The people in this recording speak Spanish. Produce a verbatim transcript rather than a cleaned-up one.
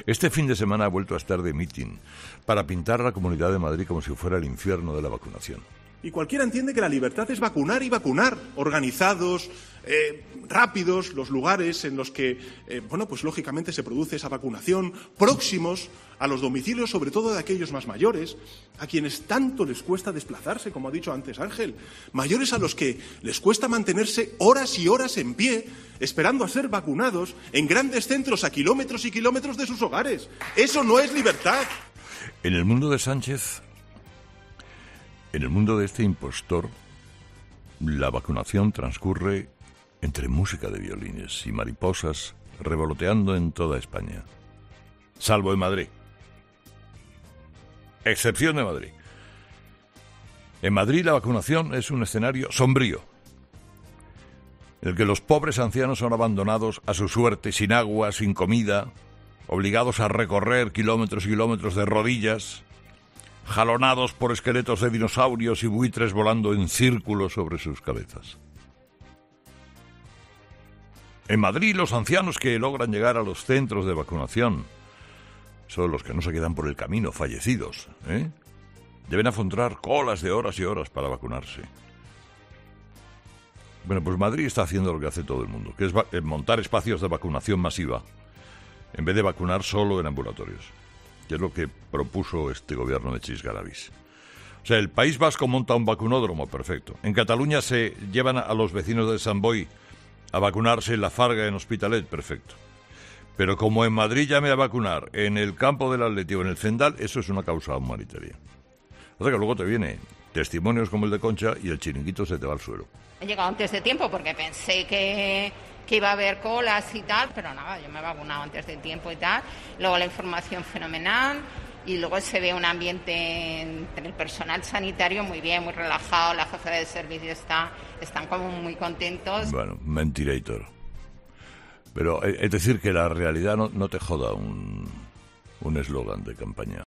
Este fin de semana ha vuelto a estar de mitin para pintar a la Comunidad de Madrid como si fuera el infierno de la vacunación. Y cualquiera entiende que la libertad es vacunar y vacunar, organizados, eh, rápidos, los lugares en los que, eh, bueno, pues lógicamente se produce esa vacunación, próximos a los domicilios, sobre todo de aquellos más mayores, a quienes tanto les cuesta desplazarse, como ha dicho antes Ángel, mayores a los que les cuesta mantenerse horas y horas en pie, esperando a ser vacunados en grandes centros a kilómetros y kilómetros de sus hogares. Eso no es libertad. En el mundo de Sánchez, en el mundo de este impostor, la vacunación transcurre entre música de violines y mariposas revoloteando en toda España, salvo en Madrid. Excepción de Madrid. En Madrid la vacunación es un escenario sombrío, en el que los pobres ancianos son abandonados a su suerte, sin agua, sin comida, obligados a recorrer kilómetros y kilómetros de rodillas, jalonados por esqueletos de dinosaurios y buitres volando en círculos sobre sus cabezas. En Madrid, los ancianos que logran llegar a los centros de vacunación son los que no se quedan por el camino, fallecidos, ¿eh? Deben afrontar colas de horas y horas para vacunarse. Bueno, pues Madrid está haciendo lo que hace todo el mundo, que es va- montar espacios de vacunación masiva, en vez de vacunar solo en ambulatorios, que es lo que propuso este gobierno de Chis Garavis. O sea, el País Vasco monta un vacunódromo, perfecto. En Cataluña se llevan a los vecinos de Sant Boi a vacunarse en La Farga, en Hospitalet, perfecto. Pero como en Madrid llame a vacunar en el campo del Atleti o en el Zendal, eso es una causa humanitaria. O sea que luego te viene testimonios como el de Concha y el chiringuito se te va al suelo. He llegado antes de tiempo porque pensé que, que iba a haber colas y tal, pero nada, yo me he vacunado antes de tiempo y tal. Luego la información fenomenal y luego se ve un ambiente entre el personal sanitario muy bien, muy relajado, la jefa de servicio está, están como muy contentos. Bueno, mentirator. Pero es decir que la realidad no, no te joda un un eslogan de campaña.